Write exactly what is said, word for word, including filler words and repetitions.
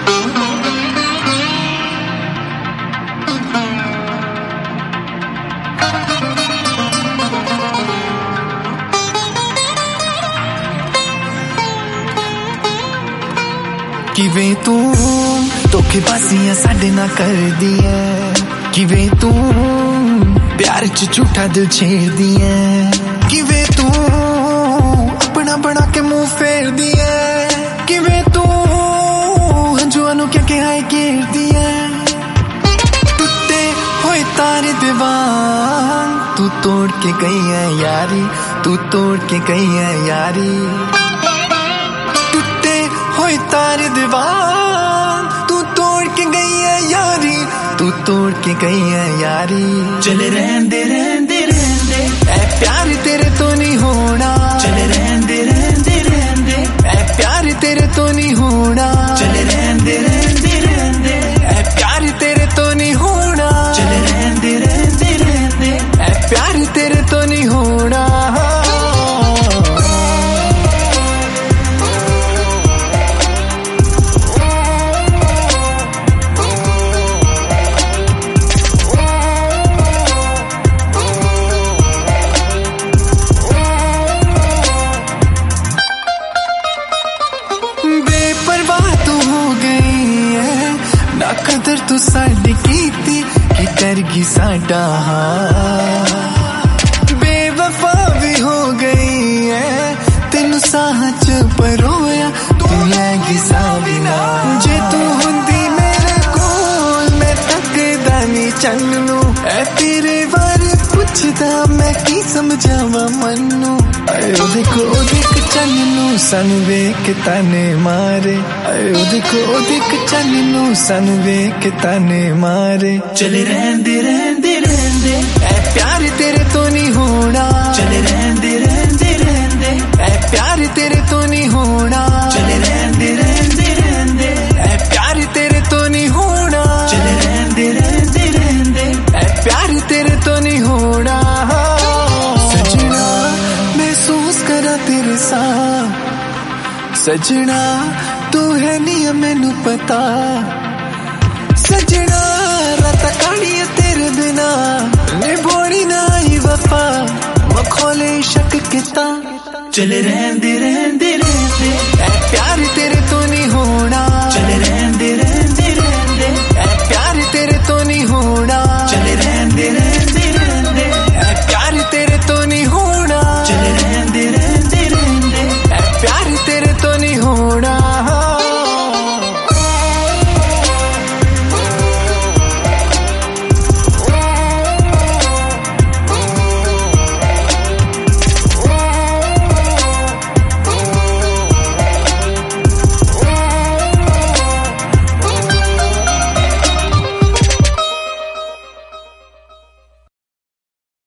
किवें तू धोखेबाजियां साडे नाल करदी ऐ, किवें तू प्यार च झूठा दिल छेड़दी ऐ, किवें तू अपना बना के मुंह फेरदी ऐ, किवें तू हंजुआं नूं क्या क्या घेरदी ऐ। टुटे होए तारे दे वांग तू तोड़ के गई है यारी, तू तोड़ के गई है यारी। होए तारे दीवान तू तोड़ के गई है यारी, तू तोड़ के गई है यारी। चले रहंदे रहंदे रहंदे ऐ प्यार तेरे तो नहीं होना, चले रहंदे रहंदे रहंदे ऐ प्यार तेरे तो नहीं होना, चले रहंदे रहंदे रहंदे ऐ प्यार तेरे तो नहीं होना, चले रहंदे रहंदे रहंदे ऐ प्यार तेरे तो नहीं होना। कदर तू साडी कीती कि करगी साडा हाल, बेवफा भी हो गई है तेनू साह च परोया, तू लैगी सा बिना। जे तू हुंदी मेरे कोल मैं तकदा नी चन्न नू, ऐ तेरे बारे पुछदा मैं की समझावा मन्नू। ओ देखो ओ देख चन्न नू सानू वेख ताने मारे, ओ देखो ओ देख चन्न नू सानू वेख ताने मारे। चले रहंदे रहंदे रहंदे ऐ प्यार तेरे तो नहीं होना, चले रहंदे रहंदे रहंदे ऐ प्यार तेरे तो नहीं होना, चले रहंदे रहंदे रहंदे ऐ प्यार तेरे तो नहीं होना, चले रहंदे रहंदे रहंदे ऐ प्यार तेरे तो नहीं होना। सजना महसूस करा तेरे साथ, सजना तू है नहीं मैनू पता, सजना रात काली तेरे बिना निभोनी ना ही वफा, मखौले शक किता। चले रहंदे रहंदे